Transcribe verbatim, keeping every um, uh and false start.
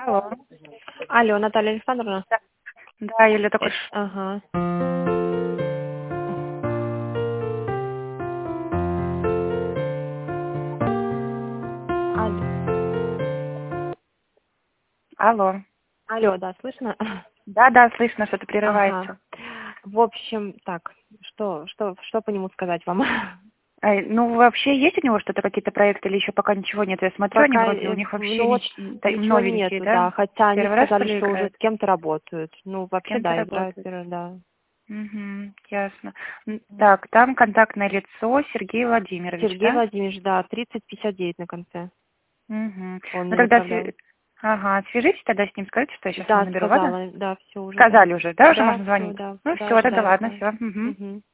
Алло. Алло, Наталья Александровна? Да, да, Юля, только Э, ш- Ага. Аль- Алло. Алло, да, слышно? Да, да, слышно, что-то Ага. прерывается. В общем, так, что, что, что по нему сказать вам? Э, ну, вообще есть у него что-то, какие-то проекты или еще пока ничего нет? Я смотрю, они Пока, вроде у э, них ну вообще вот, нич- да, ничего новенькие, нету, да? да, хотя они Первый раз, что сказали, ли, что уже играют? с кем-то работают. Ну, С вообще, кем-то да, играют, работают. э, да. Угу, ясно. М, Так, там контактное лицо Сергей Владимирович, Сергей да? Владимирович, да, тридцать пятьдесят девять на конце. Угу. Он Ну, мне тогда, направлял. сви- ага, свяжитесь тогда с ним, скажите, что я сейчас ему Да, наберу, ладно? сказала, да, все уже, да. Сказали уже, да, уже Да, можно все, звонить? да, Ну, да, все, тогда ожидаю, ладно, да. все. Угу. Угу.